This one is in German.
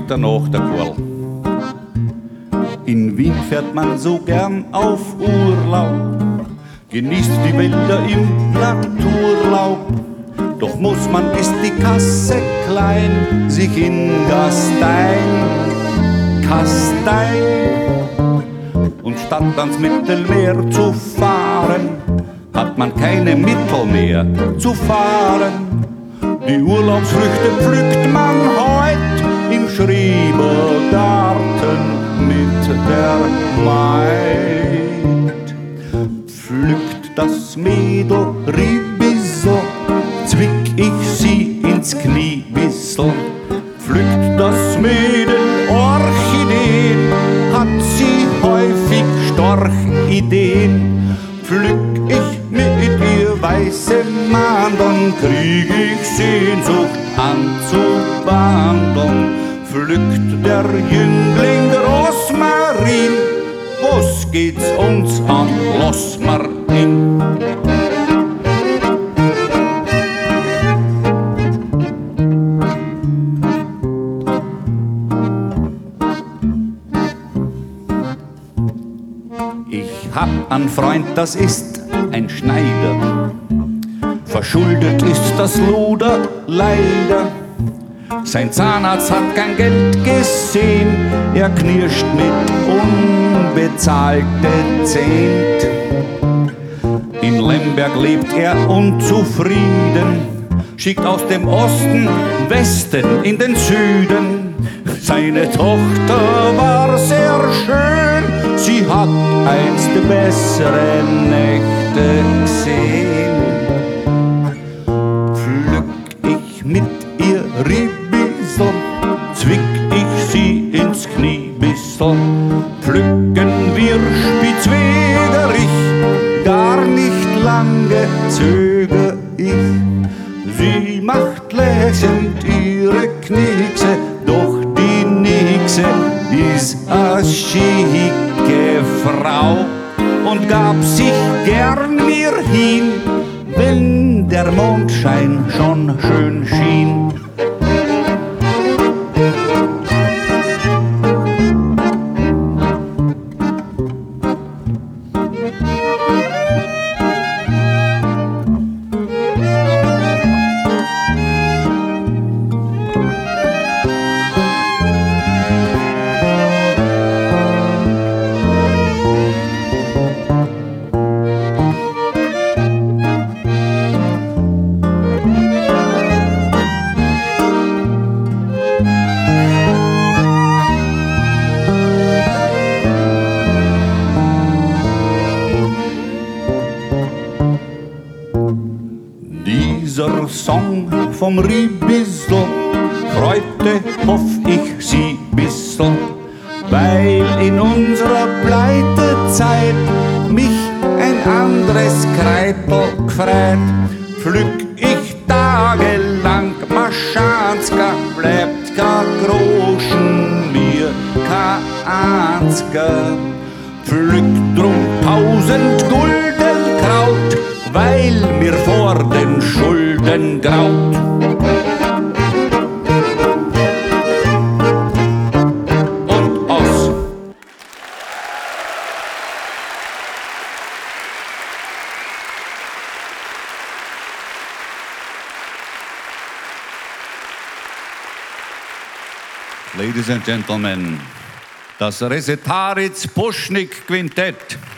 nach der Qual. In Wien fährt man so gern auf Urlaub, genießt die Wälder im Naturlaub. Doch muss man, ist die Kasse klein, sich in Kastein. Und statt ans Mittelmeer zu fahren, hat man keine Mittel mehr zu fahren. Die Urlaubsfrüchte pflückt man heut im Schrebergarten mit der Maid. Pflückt das Mädel Ribissel, zwick ich sie ins Knie bissel. Pflückt das Mädel Orchideen, hat sie häufig Storchideen. Pflück ich mit ihr weiße Mandeln, krieg ich Sehnsucht anzubandeln. Pflückt der Jüngling Rosmarin, was geht's uns an, los Martin? Ich hab einen Freund, das ist ein Schneider, verschuldet ist das Luder leider. Sein Zahnarzt hat kein Geld gesehen, er knirscht mit unbezahlte Zehnt. In Lemberg lebt er unzufrieden, schickt aus dem Osten Westen in den Süden. Seine Tochter war sehr schön, sie hat einst bessere Nächte gesehen. Pflück ich mit ihr Ribissel, zwick ich sie ins Kniebissel. Pflücken wir spitzwegerich, gar nicht lange zöger ich. Sie macht lächelnd ihre Kniekse, doch die Nixe ist a schicke Frau und gab sich gern mir hin, wenn der Mondschein schon schön schien. Dieser Song vom Ribissel freute, hoff ich sie bissel, weil in unserer Pleitezeit mich ein anderes Kreitel gefreut. Pflück ich tagelang Maschanska, bleibt kein Groschen mir, kein Ansker. Pflück drum 1000 Gulden Kraut, weil mir vor den Schulden graut. Und aus. Ladies and Gentlemen, das Resetaritz Puschnik Quintett.